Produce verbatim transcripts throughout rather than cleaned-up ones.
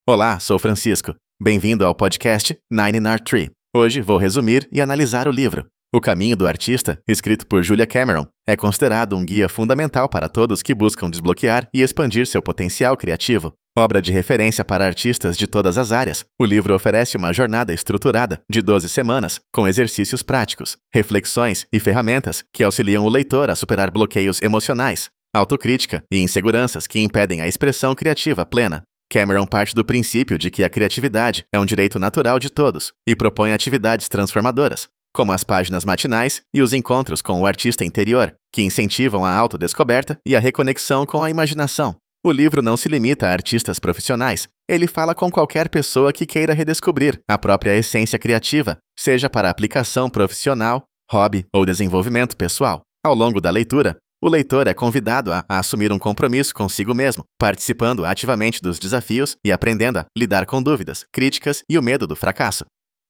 Olá, sou Francisco. Bem-vindo ao podcast Nine in Art Tree. Hoje vou resumir e analisar o livro. O Caminho do Artista, escrito por Julia Cameron, é considerado um guia fundamental para todos que buscam desbloquear e expandir seu potencial criativo. Obra de referência para artistas de todas as áreas, o livro oferece uma jornada estruturada de doze semanas, com exercícios práticos, reflexões e ferramentas que auxiliam o leitor a superar bloqueios emocionais, autocrítica e inseguranças que impedem a expressão criativa plena. Cameron parte do princípio de que a criatividade é um direito natural de todos e propõe atividades transformadoras, como as páginas matinais e os encontros com o artista interior, que incentivam a autodescoberta e a reconexão com a imaginação. O livro não se limita a artistas profissionais, ele fala com qualquer pessoa que queira redescobrir a própria essência criativa, seja para aplicação profissional, hobby ou desenvolvimento pessoal. Ao longo da leitura, o leitor é convidado a, a assumir um compromisso consigo mesmo, participando ativamente dos desafios e aprendendo a lidar com dúvidas, críticas e o medo do fracasso.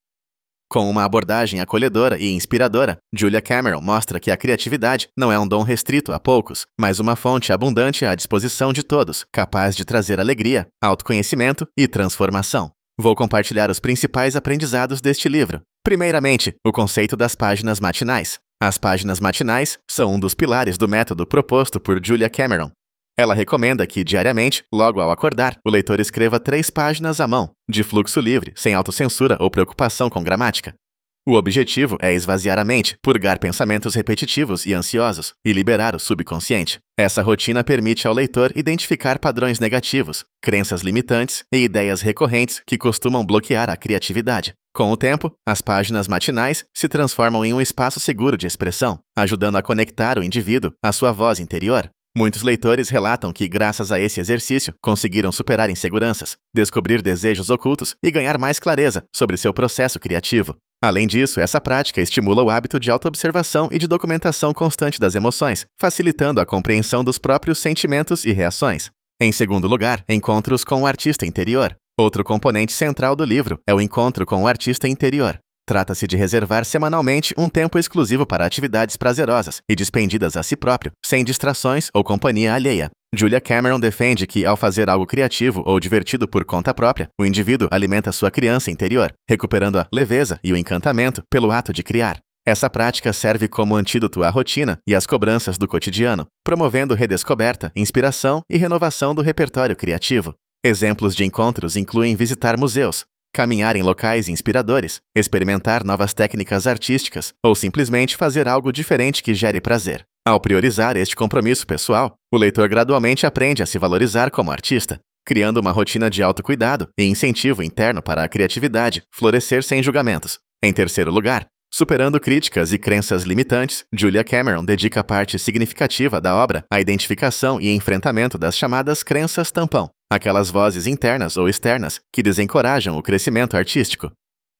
Com uma abordagem acolhedora e inspiradora, Julia Cameron mostra que a criatividade não é um dom restrito a poucos, mas uma fonte abundante à disposição de todos, capaz de trazer alegria, autoconhecimento e transformação. Vou compartilhar os principais aprendizados deste livro. Primeiramente, o conceito das páginas matinais. As páginas matinais são um dos pilares do método proposto por Julia Cameron. Ela recomenda que, diariamente, logo ao acordar, o leitor escreva três páginas à mão, de fluxo livre, sem autocensura ou preocupação com gramática. O objetivo é esvaziar a mente, purgar pensamentos repetitivos e ansiosos e liberar o subconsciente. Essa rotina permite ao leitor identificar padrões negativos, crenças limitantes e ideias recorrentes que costumam bloquear a criatividade. Com o tempo, as páginas matinais se transformam em um espaço seguro de expressão, ajudando a conectar o indivíduo à sua voz interior. Muitos leitores relatam que, graças a esse exercício, conseguiram superar inseguranças, descobrir desejos ocultos e ganhar mais clareza sobre seu processo criativo. Além disso, essa prática estimula o hábito de autoobservação e de documentação constante das emoções, facilitando a compreensão dos próprios sentimentos e reações. Em segundo lugar, encontros com o artista interior. Outro componente central do livro é o encontro com o artista interior. Trata-se de reservar semanalmente um tempo exclusivo para atividades prazerosas e dispendidas a si próprio, sem distrações ou companhia alheia. Julia Cameron defende que, ao fazer algo criativo ou divertido por conta própria, o indivíduo alimenta sua criança interior, recuperando a leveza e o encantamento pelo ato de criar. Essa prática serve como antídoto à rotina e às cobranças do cotidiano, promovendo redescoberta, inspiração e renovação do repertório criativo. Exemplos de encontros incluem visitar museus, caminhar em locais inspiradores, experimentar novas técnicas artísticas ou simplesmente fazer algo diferente que gere prazer. Ao priorizar este compromisso pessoal, o leitor gradualmente aprende a se valorizar como artista, criando uma rotina de autocuidado e incentivo interno para a criatividade florescer sem julgamentos. Em terceiro lugar, superando críticas e crenças limitantes, Julia Cameron dedica parte significativa da obra à identificação e enfrentamento das chamadas crenças tampão, aquelas vozes internas ou externas que desencorajam o crescimento artístico.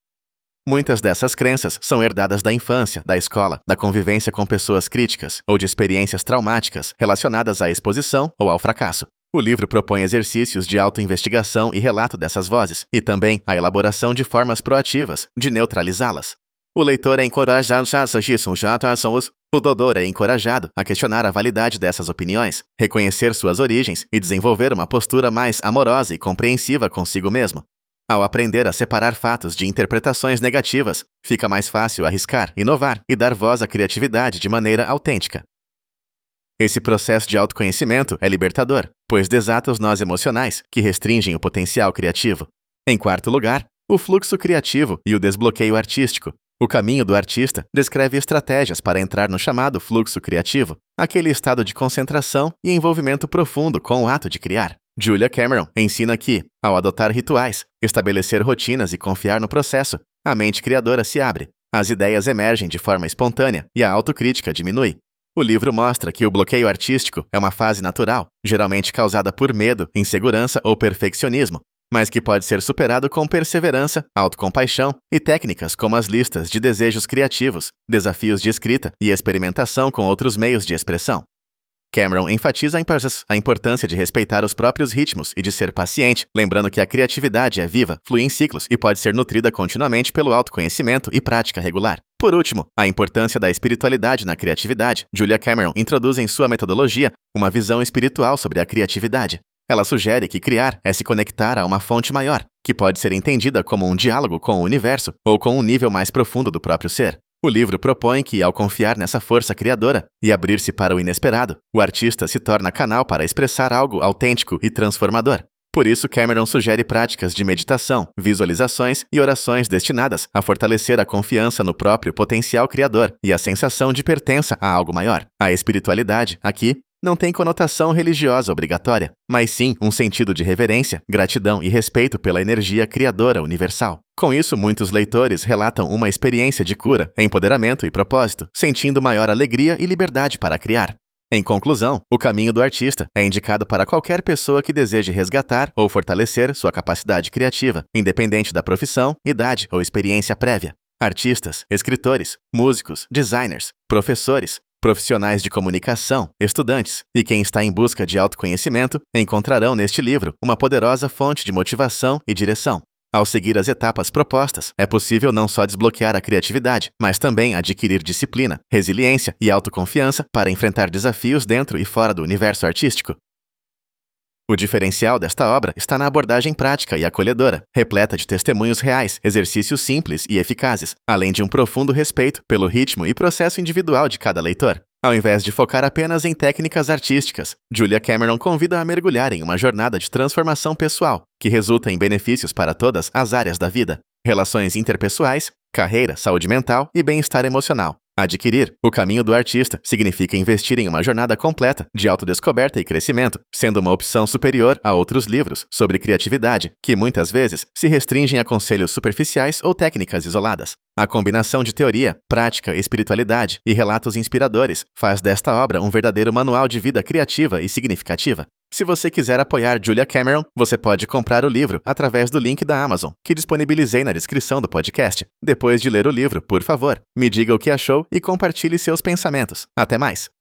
Muitas dessas crenças são herdadas da infância, da escola, da convivência com pessoas críticas ou de experiências traumáticas relacionadas à exposição ou ao fracasso. O livro propõe exercícios de autoinvestigação e relato dessas vozes, e também a elaboração de formas proativas de neutralizá-las. O leitor é encorajado O doutor é encorajado a questionar a validade dessas opiniões, reconhecer suas origens e desenvolver uma postura mais amorosa e compreensiva consigo mesmo. Ao aprender a separar fatos de interpretações negativas, fica mais fácil arriscar, inovar e dar voz à criatividade de maneira autêntica. Esse processo de autoconhecimento é libertador, pois desata os nós emocionais que restringem o potencial criativo. Em quarto lugar, o fluxo criativo e o desbloqueio artístico. O Caminho do Artista descreve estratégias para entrar no chamado fluxo criativo, aquele estado de concentração e envolvimento profundo com o ato de criar. Julia Cameron ensina que, ao adotar rituais, estabelecer rotinas e confiar no processo, a mente criadora se abre, as ideias emergem de forma espontânea e a autocrítica diminui. O livro mostra que o bloqueio artístico é uma fase natural, geralmente causada por medo, insegurança ou perfeccionismo, mas que pode ser superado com perseverança, autocompaixão e técnicas como as listas de desejos criativos, desafios de escrita e experimentação com outros meios de expressão. Cameron enfatiza a importância de respeitar os próprios ritmos e de ser paciente, lembrando que a criatividade é viva, flui em ciclos e pode ser nutrida continuamente pelo autoconhecimento e prática regular. Por último, a importância da espiritualidade na criatividade. Julia Cameron introduz em sua metodologia uma visão espiritual sobre a criatividade. Ela sugere que criar é se conectar a uma fonte maior, que pode ser entendida como um diálogo com o universo ou com um nível mais profundo do próprio ser. O livro propõe que, ao confiar nessa força criadora e abrir-se para o inesperado, o artista se torna canal para expressar algo autêntico e transformador. Por isso, Cameron sugere práticas de meditação, visualizações e orações destinadas a fortalecer a confiança no próprio potencial criador e a sensação de pertença a algo maior. A espiritualidade, aqui, não tem conotação religiosa obrigatória, mas sim um sentido de reverência, gratidão e respeito pela energia criadora universal. Com isso, muitos leitores relatam uma experiência de cura, empoderamento e propósito, sentindo maior alegria e liberdade para criar. Em conclusão, O Caminho do Artista é indicado para qualquer pessoa que deseje resgatar ou fortalecer sua capacidade criativa, independente da profissão, idade ou experiência prévia. Artistas, escritores, músicos, designers, professores, profissionais de comunicação, estudantes e quem está em busca de autoconhecimento encontrarão neste livro uma poderosa fonte de motivação e direção. Ao seguir as etapas propostas, é possível não só desbloquear a criatividade, mas também adquirir disciplina, resiliência e autoconfiança para enfrentar desafios dentro e fora do universo artístico. O diferencial desta obra está na abordagem prática e acolhedora, repleta de testemunhos reais, exercícios simples e eficazes, além de um profundo respeito pelo ritmo e processo individual de cada leitor. Ao invés de focar apenas em técnicas artísticas, Julia Cameron convida a mergulhar em uma jornada de transformação pessoal, que resulta em benefícios para todas as áreas da vida: relações interpessoais, carreira, saúde mental e bem-estar emocional. Adquirir O Caminho do Artista significa investir em uma jornada completa de autodescoberta e crescimento, sendo uma opção superior a outros livros sobre criatividade, que muitas vezes se restringem a conselhos superficiais ou técnicas isoladas. A combinação de teoria, prática, espiritualidade e relatos inspiradores faz desta obra um verdadeiro manual de vida criativa e significativa. Se você quiser apoiar Julia Cameron, você pode comprar o livro através do link da Amazon, que disponibilizei na descrição do podcast. Depois de ler o livro, por favor, me diga o que achou e compartilhe seus pensamentos. Até mais!